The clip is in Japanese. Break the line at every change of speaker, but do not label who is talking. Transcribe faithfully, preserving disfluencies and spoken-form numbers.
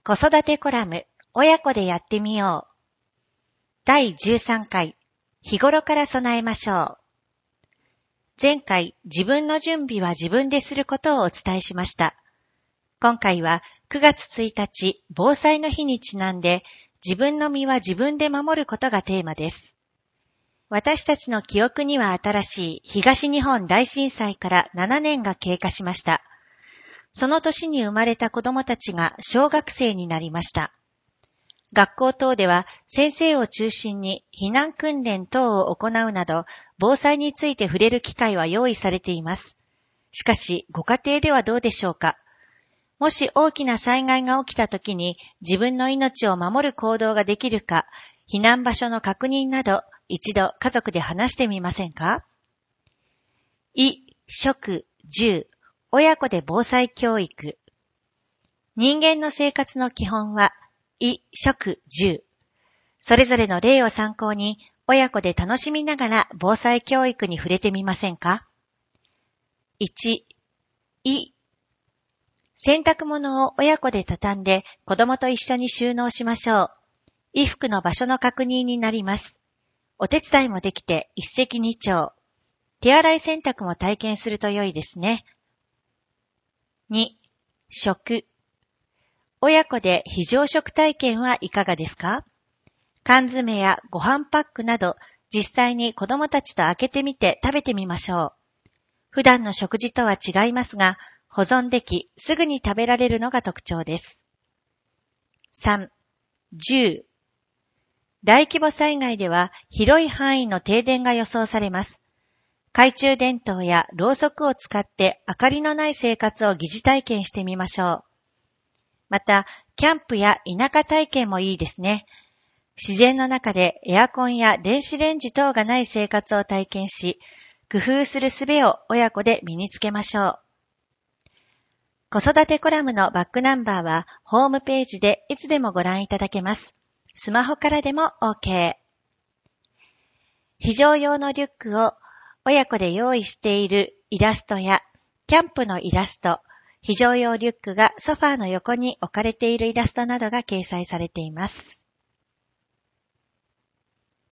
子育てコラム、親子でやってみよう。だいじゅうさんかい、日頃から備えましょう。前回、自分の準備は自分ですることをお伝えしました。今回はくがつついたち、防災の日にちなんで、自分の身は自分で守ることがテーマです。私たちの記憶には新しい東日本大震災からななねんが経過しました。その年に生まれた子どもたちが小学生になりました。学校等では先生を中心に避難訓練等を行うなど、防災について触れる機会は用意されています。しかし、ご家庭ではどうでしょうか。もし大きな災害が起きたときに自分の命を守る行動ができるか、避難場所の確認など、一度家族で話してみませんか。衣、食、住、親子で防災教育。人間の生活の基本は、衣、食、住。それぞれの例を参考に、親子で楽しみながら防災教育に触れてみませんか。いち、衣。洗濯物を親子で畳んで子供と一緒に収納しましょう。衣服の場所の確認になります。お手伝いもできて一石二鳥。手洗い洗濯も体験すると良いですね。に、食。親子で非常食体験はいかがですか？缶詰やご飯パックなど実際に子供たちと開けてみて食べてみましょう。普段の食事とは違いますが、保存できすぐに食べられるのが特徴です。さん、住。大規模災害では広い範囲の停電が予想されます。懐中電灯やろうそくを使って明かりのない生活を疑似体験してみましょう。また、キャンプや田舎体験もいいですね。自然の中でエアコンや電子レンジ等がない生活を体験し、工夫する術を親子で身につけましょう。子育てコラムのバックナンバーはホームページでいつでもご覧いただけます。スマホからでも OK。非常用のリュックを親子で用意しているイラストやキャンプのイラスト、非常用リュックがソファーの横に置かれているイラストなどが掲載されています。